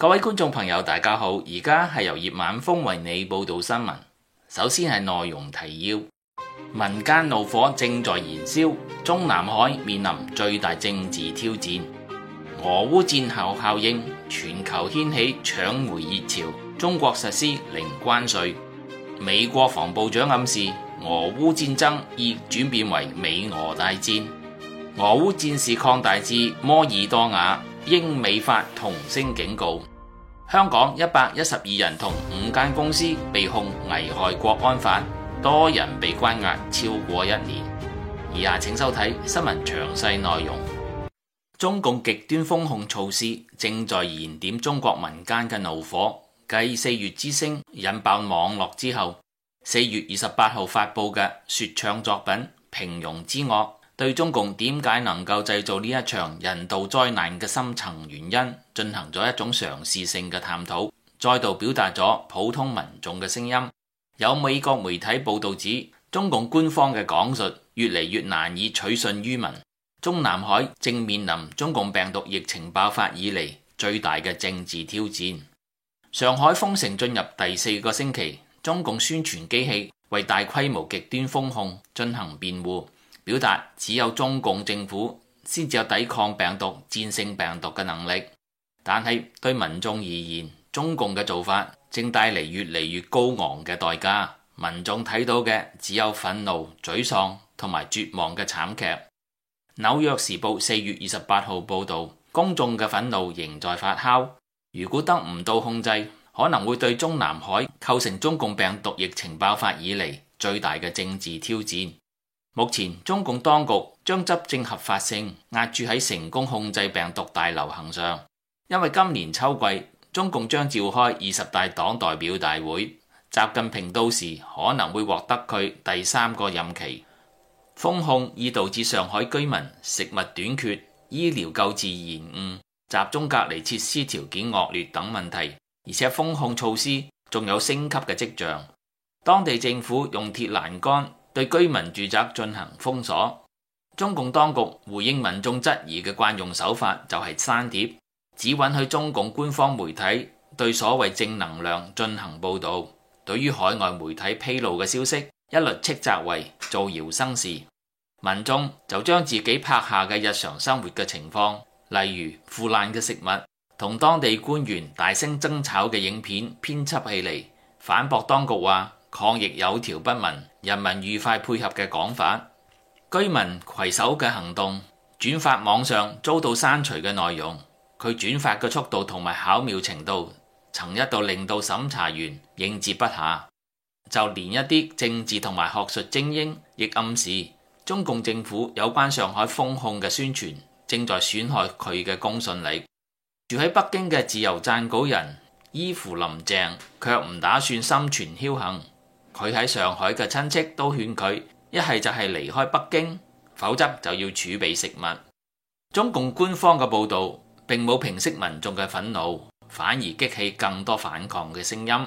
各位觀眾朋友，大家好，而家係由葉晚風為你報道新聞。首先係內容提要：民間怒火正在燃燒，中南海面臨最大政治挑戰。俄烏戰後效應，全球掀起搶煤熱潮，中國實施零關稅。美國防部長暗示，俄烏戰爭已轉變為美俄大戰。俄烏戰事擴大至摩爾多瓦，英美法同聲警告。香港112人同5間公司被控危害國安法，多人被關押超過1年。以下請收睇新聞詳細內容。中共極端封控措施正在燃點中國民間嘅怒火。繼4月之聲引爆網絡之後，4月28號發佈嘅說唱作品《平庸之惡》，對中共點解能夠製造呢一場人道災難嘅深層原因進行咗一種嘗試性嘅探討，再度表達咗普通民眾嘅聲音。有美國媒體報道指，中共官方嘅講述越嚟越難以取信於民。中南海正面臨中共病毒疫情爆發以嚟最大嘅政治挑戰。上海封城進入第4個星期，中共宣傳機器為大規模極端封控進行辯護，表達只有中共政府先至有抵抗病毒、戰勝病毒嘅能力。但係對民眾而言，中共嘅做法正帶嚟越嚟越高昂嘅代價。民眾睇到嘅只有憤怒、沮喪同埋絕望嘅慘劇。紐約時報4月28號報導，公眾嘅憤怒仍在發酵。如果得唔到控制，可能會對中南海構成中共病毒疫情爆發以嚟最大嘅政治挑戰。目前中共當局將執政合法性押注喺成功控制病毒大流行上，因為今年秋季中共將召開20大黨代表大會，習近平到時可能會獲得佢第3個任期。封控已導致上海居民食物短缺、醫療救治延誤、集中隔離設施條件惡劣等問題，而且封控措施仲有升級嘅跡象。當地政府用鐵欄杆對居民住宅進行封鎖。中共當局回應民眾質疑嘅慣用手法就係刪帖，只允許中共官方媒體對所謂正能量進行報導。對於海外媒體披露嘅消息，一律斥責為造謠生事。民眾就將自己拍下嘅日常生活嘅情況，例如腐爛嘅食物同當地官員大聲爭吵嘅影片編輯起嚟，反駁當局話抗疫有條不紊、人民愉快配合嘅講法。居民攜手嘅行動轉發網上遭到刪除嘅內容，佢轉發嘅速度同埋巧妙程度曾一度令到審查員應接不暇。就連一啲政治同埋學術精英亦暗示，中共政府有關上海封控嘅宣傳正在損害佢嘅公信力。住喺北京嘅自由撰稿人伊芙林鄭卻唔打算心存僥倖，佢喺上海嘅親戚都勸佢一係就係離開北京，否則就要儲備食物。中共官方嘅報導並冇平息民眾嘅憤怒，反而激起更多反抗嘅聲音。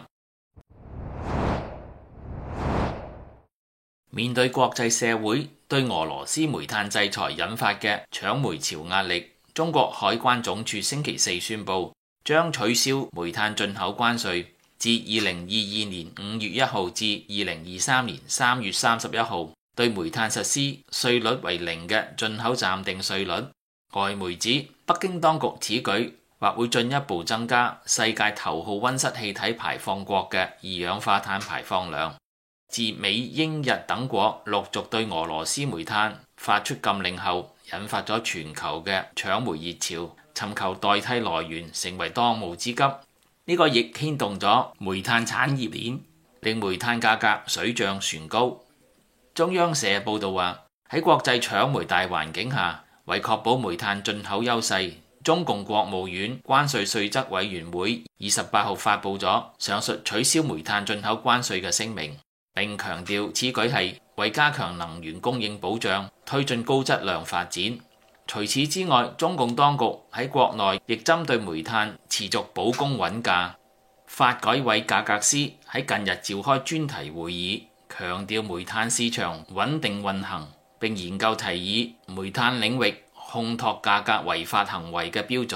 面對國際社會對俄羅斯煤炭制裁引發嘅搶煤潮壓力，中國海關總署星期4宣布，將取消煤炭進口關稅，自2022年5月1號至2023年3月31號，對煤炭實施稅率為0嘅進口暫定稅率。外媒指，北京當局此舉或會進一步增加世界頭號溫室氣體排放國嘅二氧化碳排放量。自美英日等國陸續對俄羅斯煤炭發出禁令後，引發咗全球嘅搶煤熱潮，尋求代替來源成為當務之急。呢個亦牽動咗煤炭產業鏈，令煤炭價格水漲船高。中央社報道話，喺國際搶煤大環境下，為確保煤炭進口優勢，中共國務院關稅稅則委員會28號發布咗上述取消煤炭進口關稅嘅聲明，並強調此舉係為加強能源供應保障，推進高質量發展。除此之外，中共當局喺國內亦針對煤炭持續保供穩價。發改委價格司喺近日召開專題會議，強調煤炭市場穩定運行，並研究提議煤炭領域烘托價格違法行為嘅標準，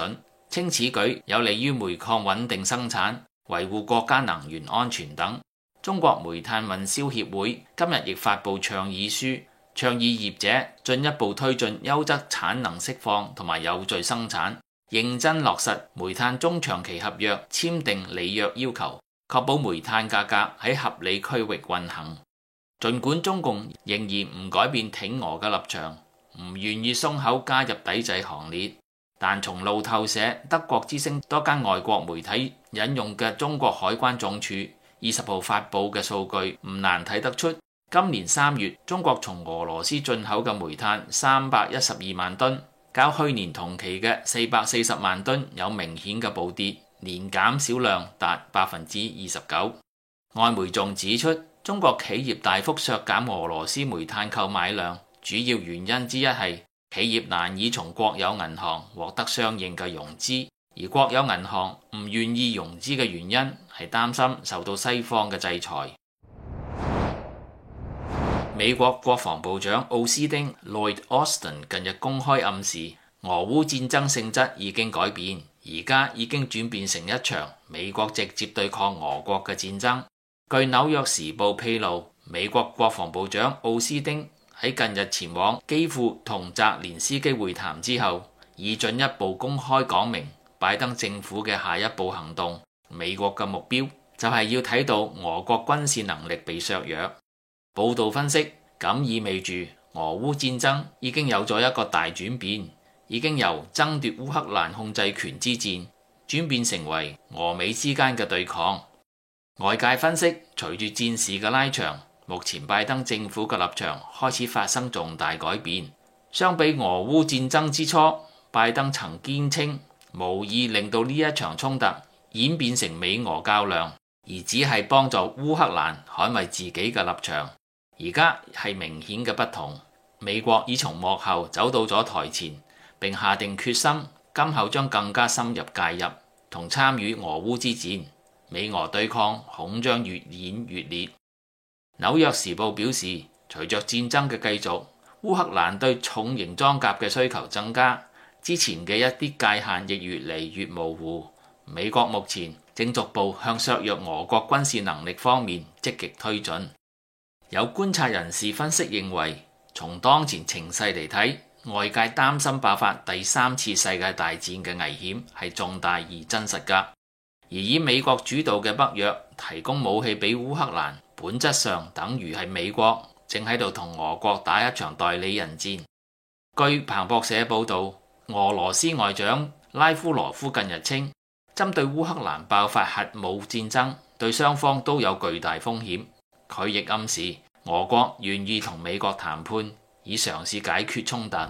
稱此舉有利於煤礦穩定生產、維護國家能源安全等。中國煤炭運銷協會今日亦發布倡議書，倡議業者進一步推進優質產能釋放同埋有序生產，認真落實煤炭中長期合約簽訂履約要求，確保煤炭價格喺合理區域運行。儘管中共仍然唔改變挺俄嘅立場，唔願意鬆口加入抵制行列，但從路透社、德國之聲多間外國媒體引用嘅中國海關總署20號發布嘅數據，唔難睇得出，今年3月中國從俄羅斯進口嘅煤炭312萬噸，較去年同期嘅440萬噸有明顯嘅暴跌，年減少量達29%。外媒仲指出，中國企業大幅削減俄羅斯煤炭購買量，主要原因之一係企業難以從國有銀行獲得相應嘅融資。而國有銀行唔願意融資嘅原因係擔心受到西方嘅制裁。美國國防部長奧斯汀 Lloyd Austin 近日公開暗示，俄烏戰爭性質已經改變，而家已經轉變成一場美國直接對抗俄國嘅戰爭。據紐約時報披露，美國國防部長奧斯汀喺近日前往基輔同澤連斯基會談之後，已進一步公開講明拜登政府嘅下一步行動，美國嘅目標就係要睇到俄國軍事能力被削弱。報道分析，咁意味住俄烏戰爭已經有咗一個大轉變，已經由爭奪烏克蘭控制權之戰轉變成為俄美之間嘅對抗。外界分析，隨住戰事嘅拉長，目前拜登政府嘅立場開始發生重大改變。相比俄烏戰爭之初，拜登曾堅稱無意令到呢一場衝突演變成美俄較量，而只係幫助烏克蘭捍衛自己嘅立場。而家係明顯嘅不同，美國已從幕後走到咗台前，並下定決心，今後將更加深入介入同參與俄烏之戰。美俄對抗恐將越演越烈。紐約時報表示，隨着戰爭嘅繼續，烏克蘭對重型裝甲嘅需求增加，之前嘅一啲界限亦越嚟越模糊。美國目前正逐步向削弱俄國軍事能力方面積極推進。有觀察人士分析認為，從當前情勢嚟睇，外界擔心爆發第3次世界大戰嘅危險係重大而真實㗎。而以美國主導嘅北約提供武器俾烏克蘭，本質上等於係美國正喺度同俄國打一場代理人戰。據彭博社報導，俄羅斯外長拉夫羅夫近日稱，針對烏克蘭爆發核武戰爭，對雙方都有巨大風險。佢亦暗示俄國願意同美國談判，以嘗試解決衝突。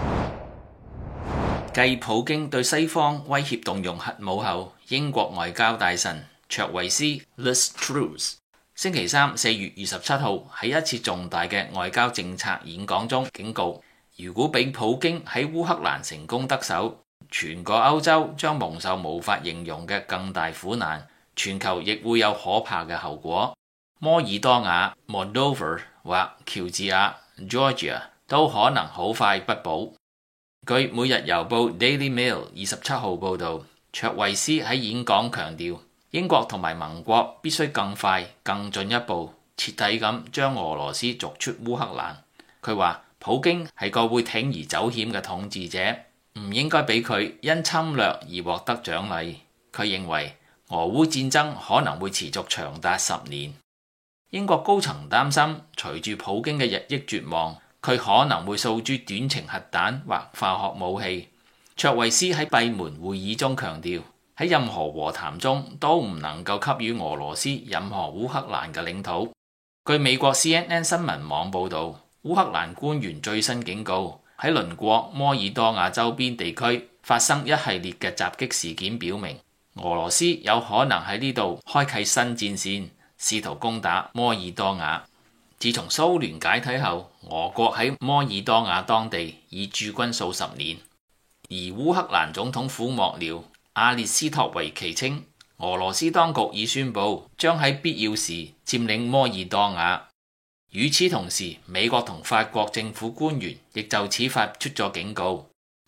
繼普京對西方威脅動用核武後，英國外交大臣卓維斯 Liz Truss 星期三4月27號喺一次重大嘅外交政策演講中警告，如果俾普京喺烏克蘭成功得手，全個歐洲將蒙受無法形容嘅更大苦難，全球亦會有可怕嘅後果。摩爾多瓦 Moldova 或喬治亞 Georgia 都可能好快不保。據每日郵報 Daily Mail 27號報導，卓維斯喺演講強調，英國同埋盟國必須更快、更進一步、徹底咁將俄羅斯逐出烏克蘭。佢話，普京係個會鋌而走險嘅統治者，唔應該俾佢因侵略而獲得獎勵。佢認為俄烏戰爭可能會持續長達10年。英國高層擔心，隨住普京嘅日益絕望，佢可能會訴諸短程核彈或化學武器。卓維斯喺閉門會議中強調，喺任何和談中都唔能夠給予俄羅斯任何烏克蘭嘅領土。據美國 CNN 新聞網報導，烏克蘭官員最新警告，喺鄰國摩爾多瓦周邊地區發生一系列嘅襲擊事件，表明俄羅斯有可能喺呢度開啟新戰線，試圖攻打摩爾多瓦。自從蘇聯解體後，俄國喺摩爾多瓦當地已駐軍數十年。而烏克蘭總統府幕僚阿列斯托維奇稱，俄羅斯當局已宣布將喺必要時佔領摩爾多瓦。與此同時，美國同法國政府官員亦就此發出咗警告。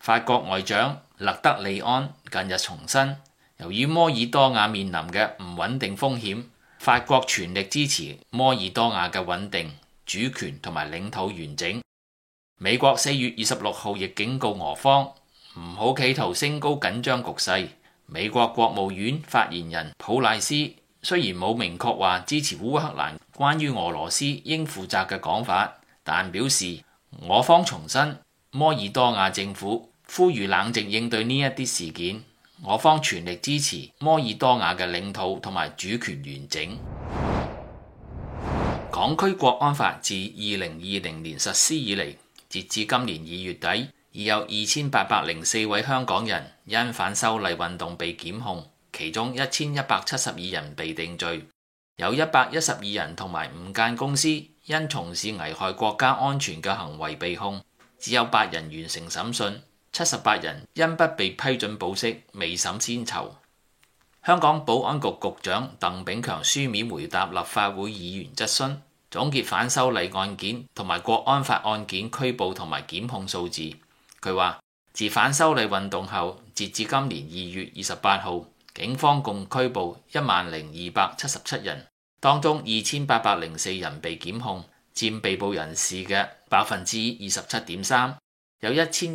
法國外長勒德里安近日重申，由於摩爾多瓦面臨嘅唔穩定風險，法國全力支持摩爾多瓦嘅穩定、主權同埋領土完整。美國4月26號亦警告俄方唔好企圖升高緊張局勢。美國國務院發言人普賴斯雖然冇明確話支持烏克蘭關於俄羅斯應負責嘅講法，但表示俄方重申摩爾多瓦政府呼籲冷靜應對呢一啲事件，我方全力支持摩爾多瓦嘅領土同埋主權完整。港區國安法自2020年實施以嚟，截至今年2月底，已有2804位香港人因反修例運動被檢控，其中1172人被定罪，有112人同埋5間公司因從事危害國家安全嘅行為被控，只有8人完成審訊。78人因不被批准保釋未審先囚。香港保安局局長鄧炳強書面回答立法會議員質詢，總結反修例案件同埋國安法案件拘捕同埋檢控數字。佢話：自反修例運動後，截至今年2月28號，警方共拘捕10,277人，當中2804人被檢控，佔被捕人士嘅27.3%。有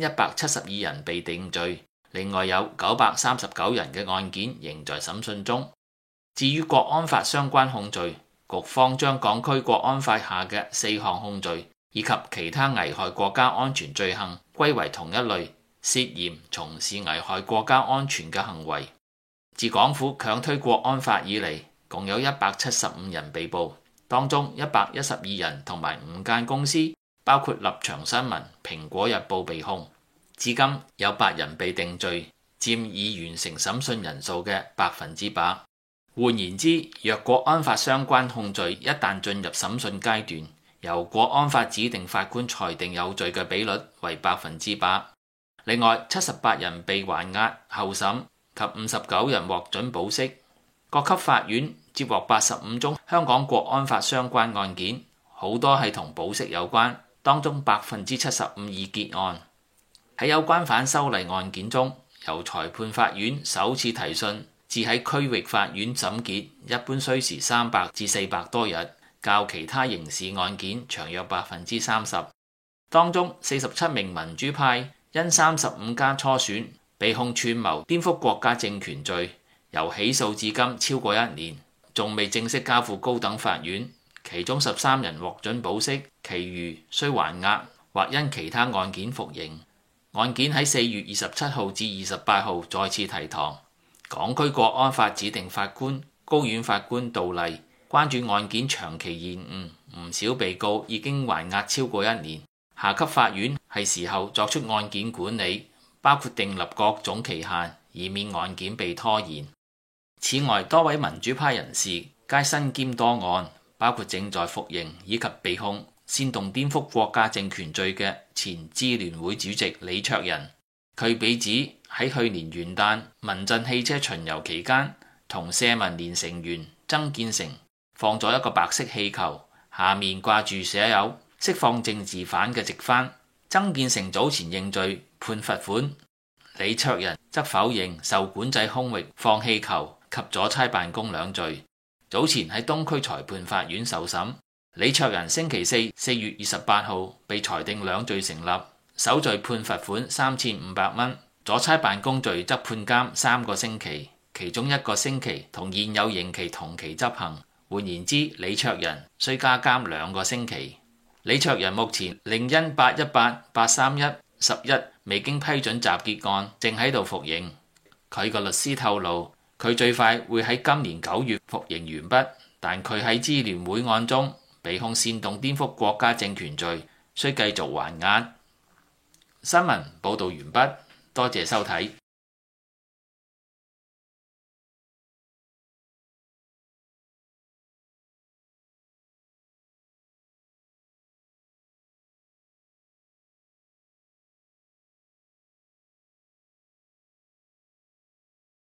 1172人被定罪，另外有939人嘅案件仍在審訊中。至於國安法相關控罪，局方將港區國安法下嘅4項控罪以及其他危害國家安全罪行歸為同一類，涉嫌從事危害國家安全嘅行為。自港府強推國安法以嚟，共有175人被捕，當中112人同埋5間公司，包括立場新聞、蘋果日報被控，至今有8人被定罪，佔已完成審訊人數嘅100%。換言之，若國安法相關控罪一旦進入審訊階段，由國安法指定法官裁定有罪嘅比率為100%。另外，78人被還押候審及59人獲准保釋。各級法院接獲85宗香港國安法相關案件，好多係同保釋有關。當中75%已結案。喺有關反修例案件中，由裁判法院首次提訊至喺區域法院審結，一般需時300至400多日，較其他刑事案件長約30%。當中47名民主派因35家初選被控串謀顛覆國家政權罪，由起訴至今超過1年，仲未正式交付高等法院。其中13人獲准保釋，其餘需還押或因其他案件服刑。案件喺4月27號至28號再次提堂。港區國安法指定法官高院法官杜麗關注案件長期延誤，唔少被告已經還押超過1年。下級法院係時候作出案件管理，包括訂立各種期限，以免案件被拖延。此外，多位民主派人士皆身兼多案，包括正在服刑以及被控煽動顛覆國家政權罪嘅前支聯會主席李卓人。佢被指喺去年元旦民陣汽車巡遊期間，同社民連成員曾建成放咗一個白色氣球，下面掛住寫有釋放政治犯嘅直幡。曾建成早前認罪判罰款，李卓人則否認受管制空域放氣球及阻差辦公兩罪。早前喺東區裁判法院受審，李卓人星期4月28號被裁定兩罪成立，首罪判罰款3500蚊，阻差辦公罪則判監3個星期，其中1個星期同現有刑期同期執行。換言之，李卓人需加監2個星期。李卓人目前另因818、831、11未經批准集結案正喺度服刑。佢個律師透露，佢最快會喺今年9月服刑完畢，但佢喺支聯會案中被控煽動顛覆國家政權罪，需繼續還押。新聞報導完畢，多謝收睇。